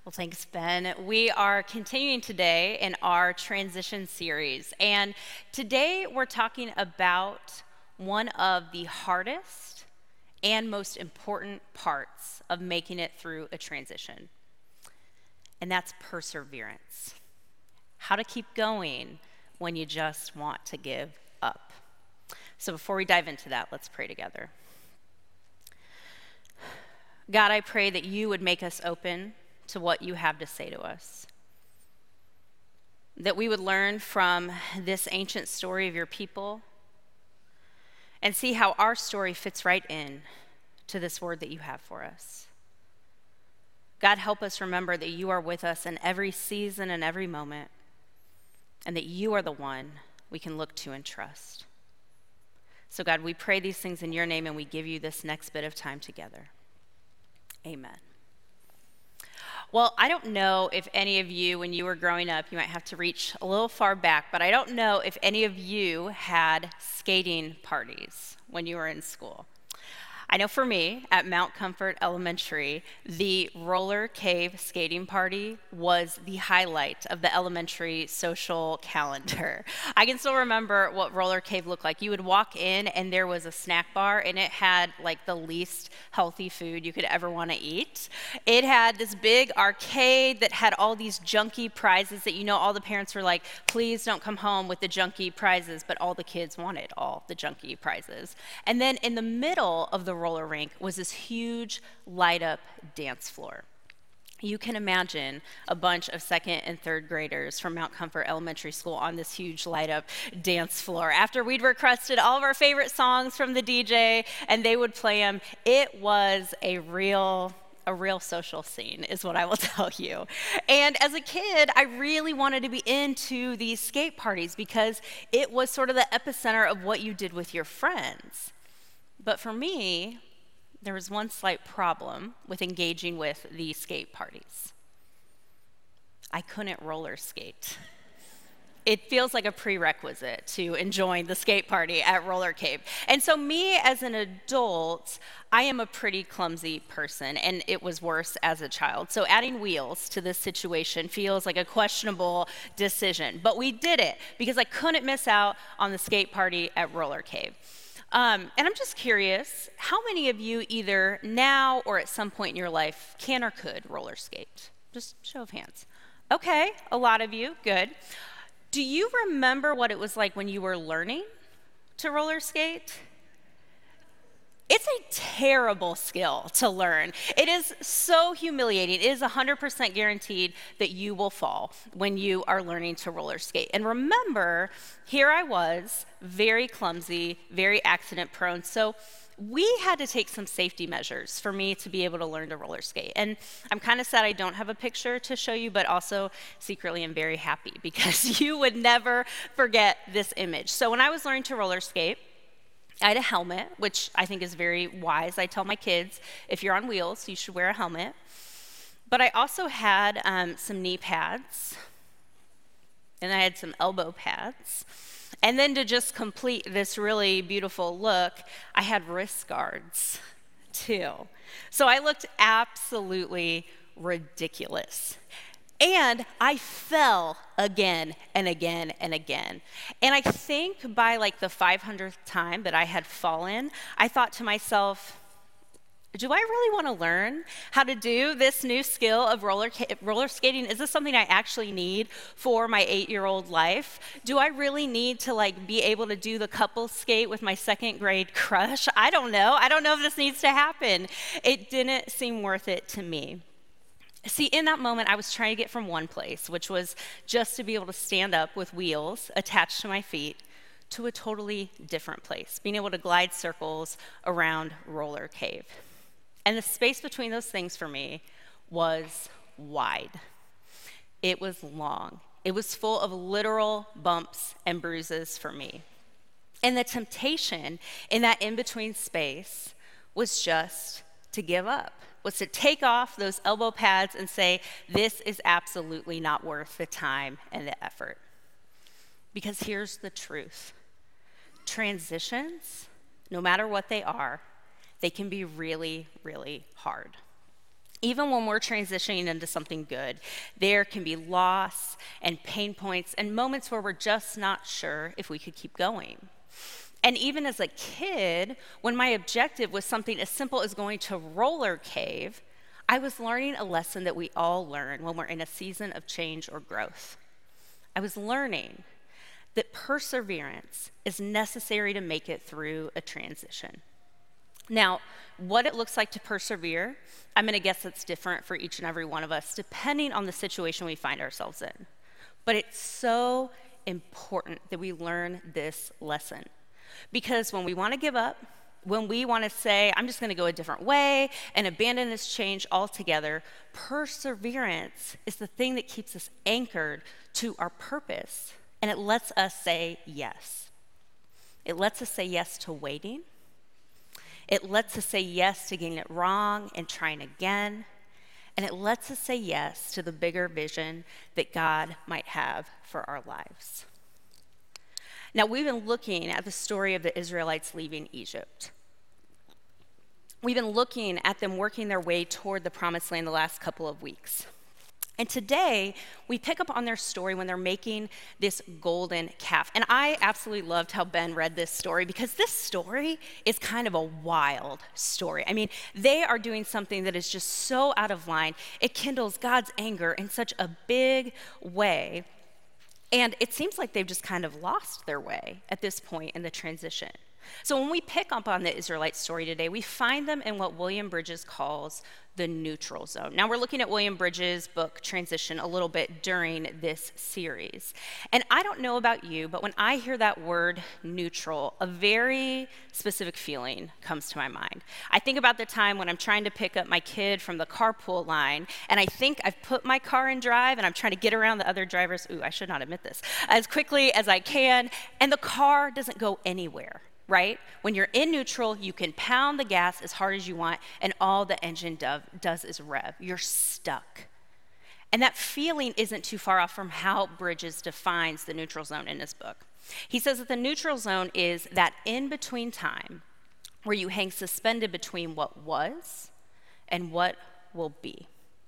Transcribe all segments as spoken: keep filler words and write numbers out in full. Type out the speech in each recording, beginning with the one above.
Well, thanks, Ben. We are continuing today in our transition series. And today we're talking about one of the hardest and most important parts of making it through a transition, and that's perseverance. How to keep going when you just want to give up. So before we dive into that, let's pray together. God, I pray that you would make us open to what you have to say to us. That we would learn from this ancient story of your people and see how our story fits right in to this word that you have for us. God, help us remember that you are with us in every season and every moment, and that you are the one we can look to and trust. So God, we pray these things in your name, and we give you this next bit of time together. Amen. Well, I don't know if any of you, when you were growing up, you might have to reach a little far back, but I don't know if any of you had skating parties when you were in school. I know for me, at Mount Comfort Elementary, the roller cave skating party was the highlight of the elementary social calendar. I can still remember what roller cave looked like. You would walk in and there was a snack bar, and it had like the least healthy food you could ever want to eat. It had this big arcade that had all these junky prizes that, you know, all the parents were like, please don't come home with the junky prizes, but all the kids wanted all the junky prizes. And then in the middle of the roller rink was this huge light up dance floor. You can imagine a bunch of second and third graders from Mount Comfort Elementary School on this huge light up dance floor. After we'd requested all of our favorite songs from the D J and they would play them, it was a real a real social scene is what I will tell you. And as a kid, I really wanted to be into these skate parties because it was sort of the epicenter of what you did with your friends. But for me, there was one slight problem with engaging with these skate parties. I couldn't roller skate. It feels like a prerequisite to enjoying the skate party at Roller Cave. And so me as an adult, I am a pretty clumsy person, and it was worse as a child. So adding wheels to this situation feels like a questionable decision. But we did it because I couldn't miss out on the skate party at Roller Cave. Um, and I'm just curious, how many of you either now or at some point in your life can or could roller skate? Just show of hands. Okay, a lot of you, good. Do you remember what it was like when you were learning to roller skate? It's a terrible skill to learn. It is so humiliating. It is one hundred percent guaranteed that you will fall when you are learning to roller skate. And remember, here I was, very clumsy, very accident prone. So we had to take some safety measures for me to be able to learn to roller skate. And I'm kind of sad I don't have a picture to show you, but also secretly I'm very happy because you would never forget this image. So when I was learning to roller skate, I had a helmet, which I think is very wise. I tell my kids, if you're on wheels, you should wear a helmet. But I also had um, some knee pads, and I had some elbow pads. And then to just complete this really beautiful look, I had wrist guards, too. So I looked absolutely ridiculous. And I fell again and again and again. And I think by like the five hundredth time that I had fallen, I thought to myself, do I really want to learn how to do this new skill of roller, roller skating? Is this something I actually need for my eight-year-old life? Do I really need to like be able to do the couple skate with my second grade crush? I don't know. I don't know if this needs to happen. It didn't seem worth it to me. See, in that moment, I was trying to get from one place, which was just to be able to stand up with wheels attached to my feet, to a totally different place, being able to glide circles around Roller Cave. And the space between those things for me was wide. It was long. It was full of literal bumps and bruises for me. And the temptation in that in-between space was just to give up, was to take off those elbow pads and say, this is absolutely not worth the time and the effort. Because here's the truth. Transitions, no matter what they are, they can be really, really hard. Even when we're transitioning into something good, there can be loss and pain points and moments where we're just not sure if we could keep going. And even as a kid, when my objective was something as simple as going to roller cave, I was learning a lesson that we all learn when we're in a season of change or growth. I was learning that perseverance is necessary to make it through a transition. Now, what it looks like to persevere, I'm going to guess it's different for each and every one of us, depending on the situation we find ourselves in. But it's so important that we learn this lesson. Because when we want to give up, when we want to say, I'm just going to go a different way and abandon this change altogether, perseverance is the thing that keeps us anchored to our purpose, and it lets us say yes. It lets us say yes to waiting. It lets us say yes to getting it wrong and trying again. And it lets us say yes to the bigger vision that God might have for our lives. Now, we've been looking at the story of the Israelites leaving Egypt. We've been looking at them working their way toward the promised land the last couple of weeks. And today, we pick up on their story when they're making this golden calf. And I absolutely loved how Ben read this story because this story is kind of a wild story. I mean, they are doing something that is just so out of line. It kindles God's anger in such a big way. And it seems like they've just kind of lost their way at this point in the transition. So when we pick up on the Israelite story today, we find them in what William Bridges calls the neutral zone. Now, we're looking at William Bridges' book, Transition, a little bit during this series. And I don't know about you, but when I hear that word neutral, a very specific feeling comes to my mind. I think about the time when I'm trying to pick up my kid from the carpool line, and I think I've put my car in drive, and I'm trying to get around the other drivers, ooh, I should not admit this, as quickly as I can, and the car doesn't go anywhere. Right? When you're in neutral, you can pound the gas as hard as you want, and all the engine do- does is rev. You're stuck. And that feeling isn't too far off from how Bridges defines the neutral zone in his book. He says that the neutral zone is that in-between time where you hang suspended between what was and what will be.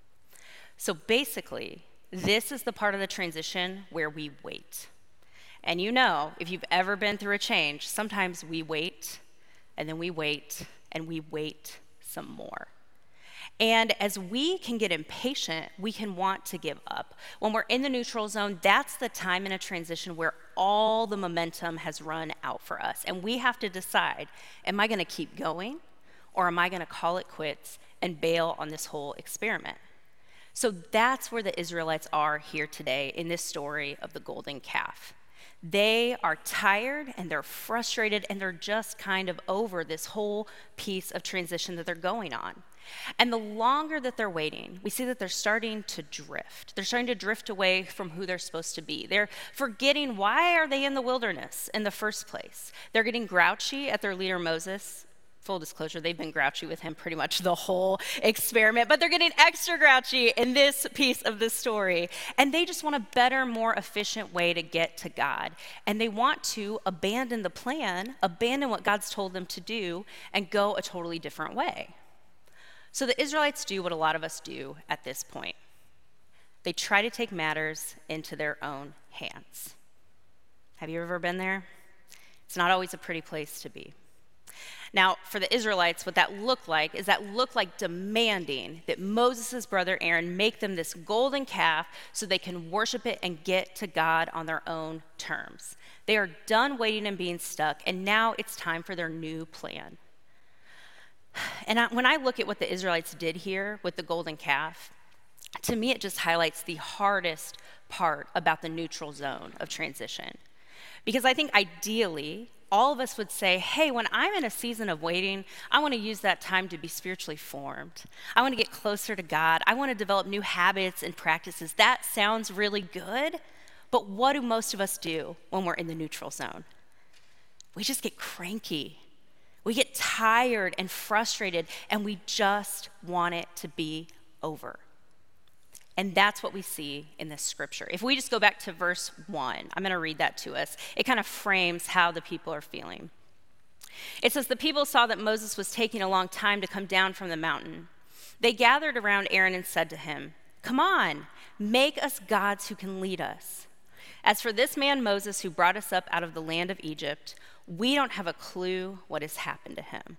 So basically, this is the part of the transition where we wait. And you know, if you've ever been through a change, sometimes we wait, and then we wait, and we wait some more. And as we can get impatient, we can want to give up. When we're in the neutral zone, that's the time in a transition where all the momentum has run out for us. And we have to decide, am I going to keep going, or am I going to call it quits and bail on this whole experiment? So that's where the Israelites are here today in this story of the golden calf. They are tired and they're frustrated and they're just kind of over this whole piece of transition that they're going on. And the longer that they're waiting, we see that they're starting to drift. They're starting to drift away from who they're supposed to be. They're forgetting why are they in the wilderness in the first place. They're getting grouchy at their leader Moses. Full disclosure, they've been grouchy with him pretty much the whole experiment, but they're getting extra grouchy in this piece of the story. And they just want a better, more efficient way to get to God. And they want to abandon the plan, abandon what God's told them to do, and go a totally different way. So the Israelites do what a lot of us do at this point. They try to take matters into their own hands. Have you ever been there? It's not always a pretty place to be. Now, for the Israelites, what that looked like is that looked like demanding that Moses' brother Aaron make them this golden calf so they can worship it and get to God on their own terms. They are done waiting and being stuck, and now it's time for their new plan. And I, when I look at what the Israelites did here with the golden calf, to me it just highlights the hardest part about the neutral zone of transition. Because I think ideally, all of us would say, hey, when I'm in a season of waiting, I want to use that time to be spiritually formed. I want to get closer to God. I want to develop new habits and practices. That sounds really good, but what do most of us do when we're in the neutral zone? We just get cranky. We get tired and frustrated, and we just want it to be over. And that's what we see in this scripture. If we just go back to verse one, I'm going to read that to us. It kind of frames how the people are feeling. It says, the people saw that Moses was taking a long time to come down from the mountain. They gathered around Aaron and said to him, "Come on, make us gods who can lead us. As for this man Moses who brought us up out of the land of Egypt, we don't have a clue what has happened to him."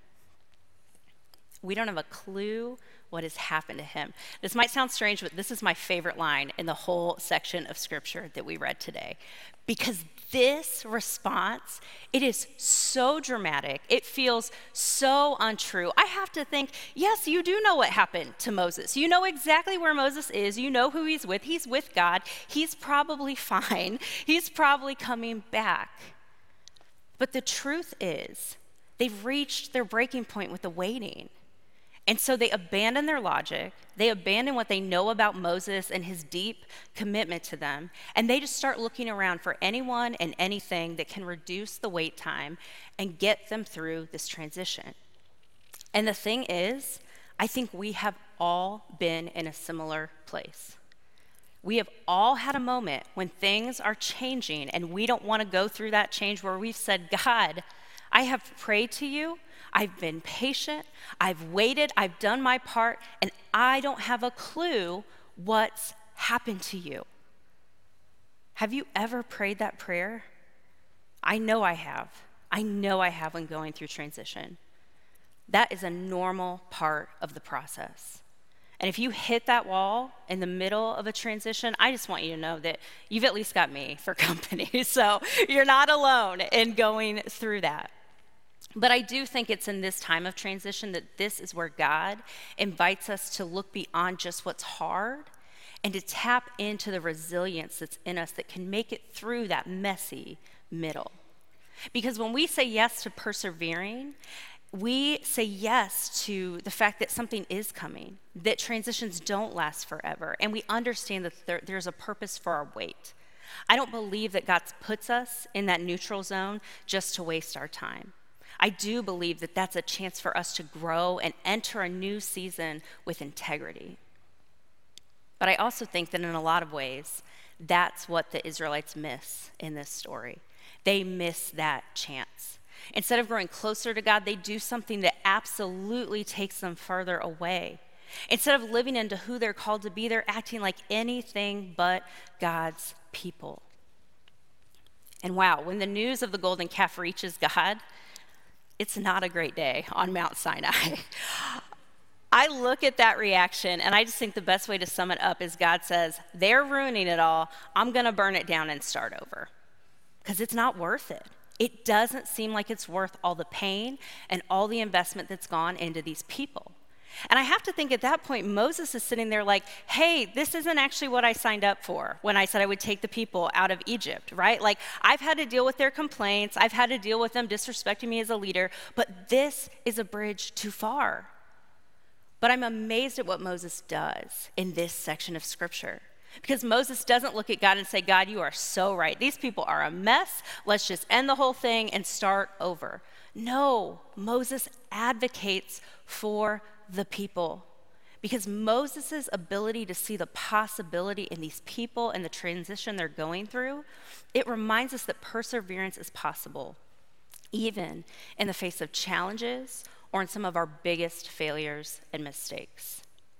We don't have a clue what has happened to him. This might sound strange, but this is my favorite line in the whole section of scripture that we read today. Because this response, it is so dramatic. It feels so untrue. I have to think, yes, you do know what happened to Moses. You know exactly where Moses is. You know who he's with. He's with God. He's probably fine. He's probably coming back. But the truth is, they've reached their breaking point with the waiting. And so they abandon their logic, they abandon what they know about Moses and his deep commitment to them, and they just start looking around for anyone and anything that can reduce the wait time and get them through this transition. And the thing is, I think we have all been in a similar place. We have all had a moment when things are changing and we don't want to go through that change where we've said, "God, I have prayed to you, I've been patient, I've waited, I've done my part, and I don't have a clue what's happened to you." Have you ever prayed that prayer? I know I have. I know I have when going through transition. That is a normal part of the process. And if you hit that wall in the middle of a transition, I just want you to know that you've at least got me for company. So you're not alone in going through that. But I do think it's in this time of transition that this is where God invites us to look beyond just what's hard and to tap into the resilience that's in us that can make it through that messy middle. Because when we say yes to persevering, we say yes to the fact that something is coming, that transitions don't last forever, and we understand that there, there's a purpose for our wait. I don't believe that God puts us in that neutral zone just to waste our time. I do believe that that's a chance for us to grow and enter a new season with integrity. But I also think that in a lot of ways, that's what the Israelites miss in this story. They miss that chance. Instead of growing closer to God, they do something that absolutely takes them further away. Instead of living into who they're called to be, they're acting like anything but God's people. And wow, when the news of the golden calf reaches God, it's not a great day on Mount Sinai. I look at that reaction and I just think the best way to sum it up is God says, "They're ruining it all. I'm going to burn it down and start over." Because it's not worth it. It doesn't seem like it's worth all the pain and all the investment that's gone into these people. And I have to think at that point, Moses is sitting there like, "Hey, this isn't actually what I signed up for when I said I would take the people out of Egypt," right? Like, I've had to deal with their complaints. I've had to deal with them disrespecting me as a leader, but this is a bridge too far. But I'm amazed at what Moses does in this section of scripture. Because Moses doesn't look at God and say, "God, you are so right. These people are a mess. Let's just end the whole thing and start over." No, Moses advocates for the people. Because Moses' ability to see the possibility in these people and the transition they're going through, it reminds us that perseverance is possible, even in the face of challenges or in some of our biggest failures and mistakes.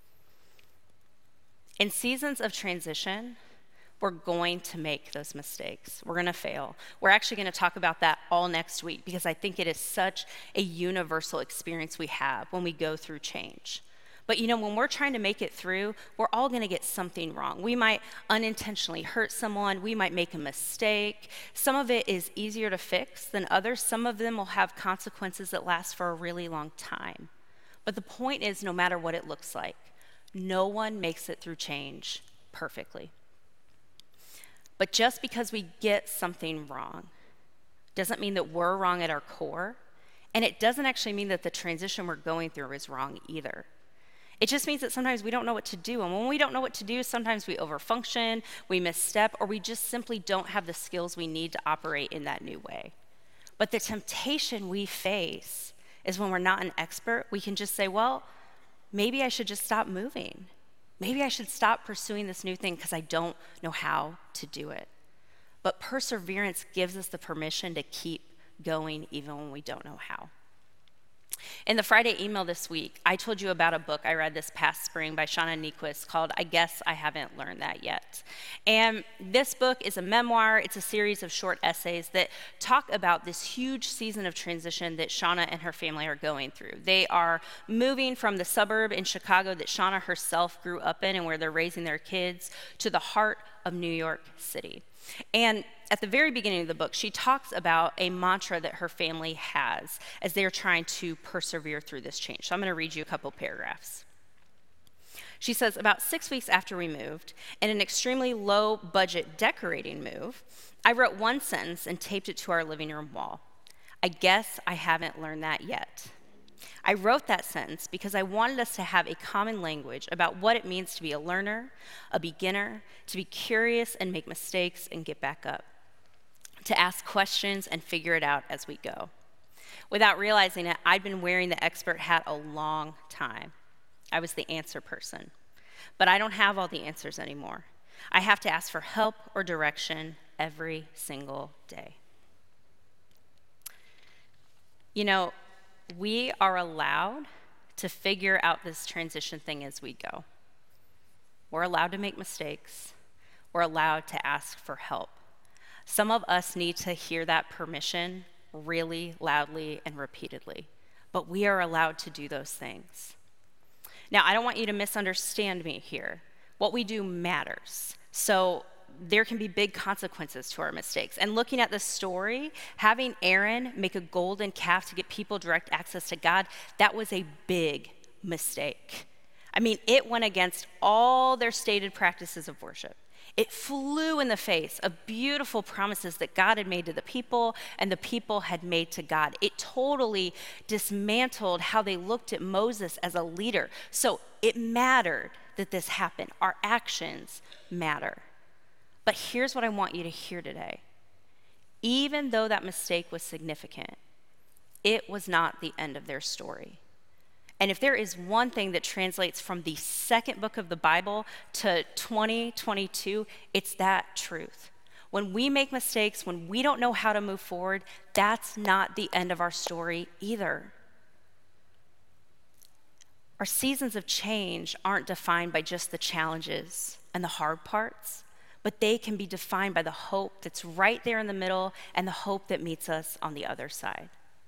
In seasons of transition, we're going to make those mistakes. We're going to fail. We're actually going to talk about that all next week because I think it is such a universal experience we have when we go through change. But you know, when we're trying to make it through, we're all going to get something wrong. We might unintentionally hurt someone. We might make a mistake. Some of it is easier to fix than others. Some of them will have consequences that last for a really long time. But the point is, no matter what it looks like, no one makes it through change perfectly. But just because we get something wrong doesn't mean that we're wrong at our core, and it doesn't actually mean that the transition we're going through is wrong either. It just means that sometimes we don't know what to do, and when we don't know what to do, sometimes we overfunction, we misstep, or we just simply don't have the skills we need to operate in that new way. But the temptation we face is when we're not an expert, we can just say, well, maybe I should just stop moving. Maybe I should stop pursuing this new thing because I don't know how to do it. But perseverance gives us the permission to keep going even when we don't know how. In the Friday email this week, I told you about a book I read this past spring by Shauna Niequist called I Guess I Haven't Learned That Yet. And this book is a memoir. It's a series of short essays that talk about this huge season of transition that Shauna and her family are going through. They are moving from the suburb in Chicago that Shauna herself grew up in and where they're raising their kids to the heart of New York City. And at the very beginning of the book, she talks about a mantra that her family has as they're trying to persevere through this change. So I'm going to read you a couple paragraphs. She says, about six weeks after we moved, in an extremely low budget decorating move, I wrote one sentence and taped it to our living room wall. I guess I haven't learned that yet. I wrote that sentence because I wanted us to have a common language about what it means to be a learner, a beginner, to be curious and make mistakes and get back up, to ask questions and figure it out as we go. Without realizing it, I'd been wearing the expert hat a long time. I was the answer person. But I don't have all the answers anymore. I have to ask for help or direction every single day. You know, we are allowed to figure out this transition thing as we go. We're allowed to make mistakes. We're allowed to ask for help. Some of us need to hear that permission really loudly and repeatedly, but we are allowed to do those things. Now, I don't want you to misunderstand me here. What we do matters. So there can be big consequences to our mistakes. And looking at this story, having Aaron make a golden calf to get people direct access to God, that was a big mistake. I mean, it went against all their stated practices of worship. It flew in the face of beautiful promises that God had made to the people and the people had made to God. It totally dismantled how they looked at Moses as a leader. So it mattered that this happened. Our actions matter. But here's what I want you to hear today. Even though that mistake was significant, it was not the end of their story. And if there is one thing that translates from the second book of the Bible to twenty twenty-two, it's that truth. When we make mistakes, when we don't know how to move forward, that's not the end of our story either. Our seasons of change aren't defined by just the challenges and the hard parts, but they can be defined by the hope that's right there in the middle and the hope that meets us on the other side.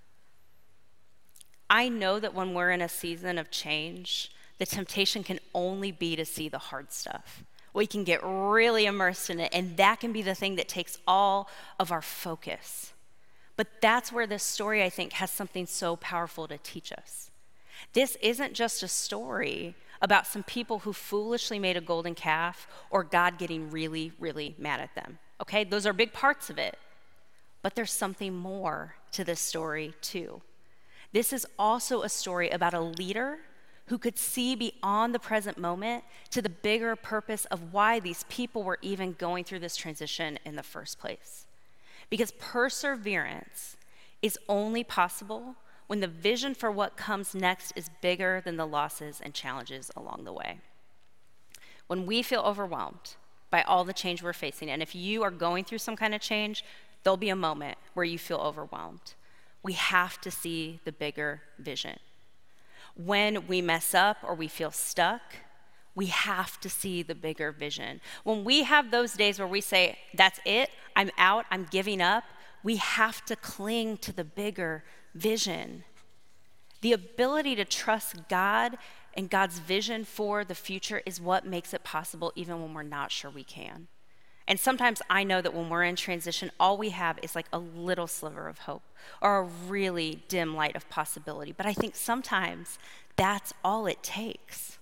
I know that when we're in a season of change, the temptation can only be to see the hard stuff. We can get really immersed in it, and that can be the thing that takes all of our focus. But that's where this story, I think, has something so powerful to teach us. This isn't just a story about some people who foolishly made a golden calf or God getting really, really mad at them. Okay, those are big parts of it. But there's something more to this story, too. This is also a story about a leader who could see beyond the present moment to the bigger purpose of why these people were even going through this transition in the first place. Because perseverance is only possible when the vision for what comes next is bigger than the losses and challenges along the way. When we feel overwhelmed by all the change we're facing, and if you are going through some kind of change, there'll be a moment where you feel overwhelmed. We have to see the bigger vision. When we mess up or we feel stuck, we have to see the bigger vision. When we have those days where we say, that's it, I'm out, I'm giving up, we have to cling to the bigger vision. The ability to trust God and God's vision for the future is what makes it possible even when we're not sure we can. And sometimes I know that when we're in transition, all we have is like a little sliver of hope or a really dim light of possibility. But I think sometimes that's all it takes.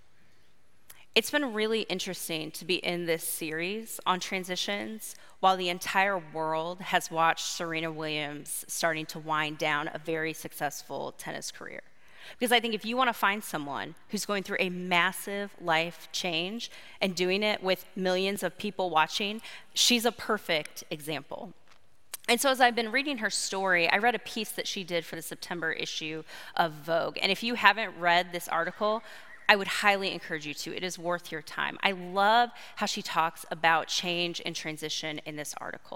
It's been really interesting to be in this series on transitions while the entire world has watched Serena Williams starting to wind down a very successful tennis career. Because I think if you want to find someone who's going through a massive life change and doing it with millions of people watching, she's a perfect example. And so as I've been reading her story, I read a piece that she did for the September issue of Vogue. And if you haven't read this article, I would highly encourage you to. It is worth your time. I love how she talks about change and transition in this article.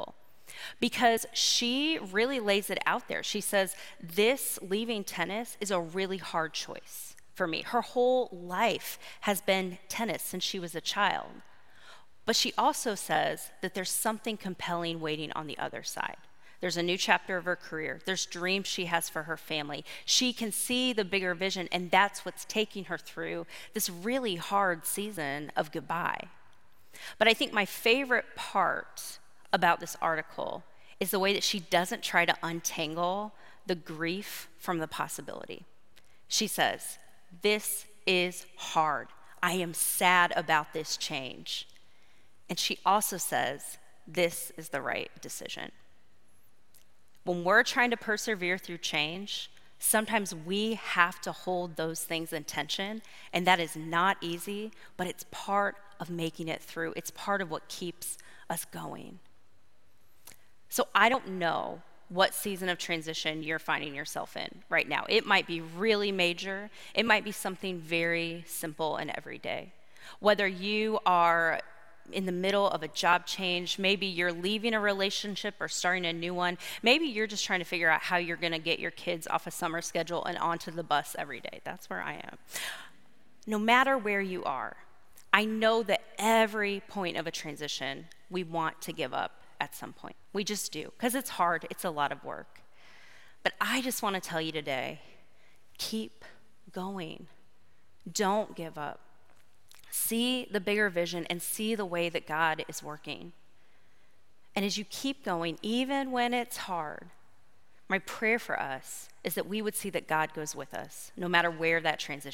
because she really lays it out there. She says, this leaving tennis is a really hard choice for me. Her whole life has been tennis since she was a child. But she also says that there's something compelling waiting on the other side. There's a new chapter of her career. There's dreams she has for her family. She can see the bigger vision, and that's what's taking her through this really hard season of goodbye. But I think my favorite part about this article is the way that she doesn't try to untangle the grief from the possibility. She says, this is hard. I am sad about this change. And she also says, this is the right decision. When we're trying to persevere through change, sometimes we have to hold those things in tension, and that is not easy, but it's part of making it through. It's part of what keeps us going. So I don't know what season of transition you're finding yourself in right now. It might be really major. It might be something very simple and everyday. Whether you are in the middle of a job change, maybe you're leaving a relationship or starting a new one, maybe you're just trying to figure out how you're going to get your kids off a summer schedule and onto the bus every day. That's where I am. No matter where you are, I know that every point of a transition, we want to give up at some point. We just do, because it's hard. It's a lot of work. But I just want to tell you today, keep going. Don't give up. See the bigger vision and see the way that God is working. And as you keep going, even when it's hard, my prayer for us is that we would see that God goes with us, no matter where that transition